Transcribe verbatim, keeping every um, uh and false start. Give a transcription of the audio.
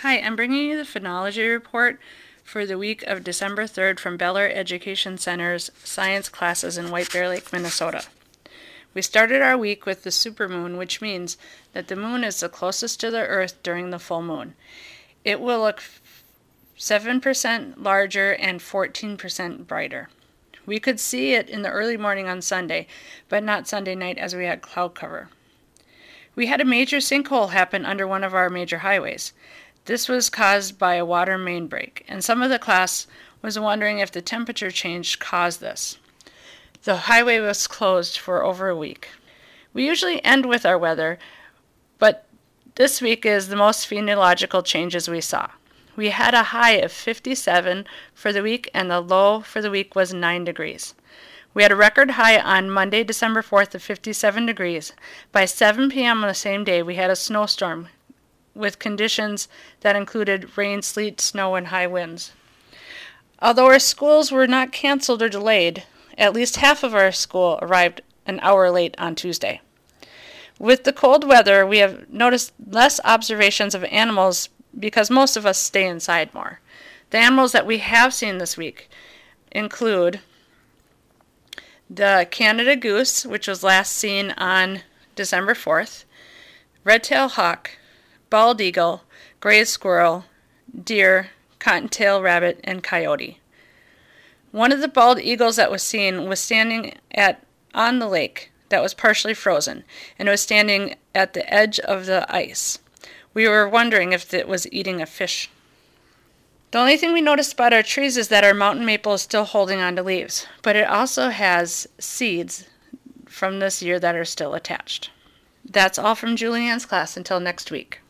Hi, I'm bringing you the phenology report for the week of December third from Beller Education Center's science classes in White Bear Lake, Minnesota. We started our week with the supermoon, which means that the moon is the closest to the Earth during the full moon. It will look seven percent larger and fourteen percent brighter. We could see it in the early morning on Sunday, but not Sunday night as we had cloud cover. We had a major sinkhole happen under one of our major highways. This was caused by a water main break, and some of the class was wondering if the temperature change caused this. The highway was closed for over a week. We usually end with our weather, but this week is the most phenological changes we saw. We had a high of fifty-seven for the week, and the low for the week was nine degrees. We had a record high on Monday, December fourth of fifty-seven degrees. By seven p.m. on the same day, we had a snowstorm with conditions that included rain, sleet, snow, and high winds. Although our schools were not canceled or delayed, at least half of our school arrived an hour late on Tuesday. With the cold weather, we have noticed less observations of animals because most of us stay inside more. The animals that we have seen this week include the Canada goose, which was last seen on December fourth, red-tailed hawk, bald eagle, gray squirrel, deer, cottontail rabbit, and coyote. One of the bald eagles that was seen was standing at on the lake that was partially frozen, and it was standing at the edge of the ice. We were wondering if it was eating a fish. The only thing we noticed about our trees is that our mountain maple is still holding on to leaves, but it also has seeds from this year that are still attached. That's all from Julianne's class. Until next week.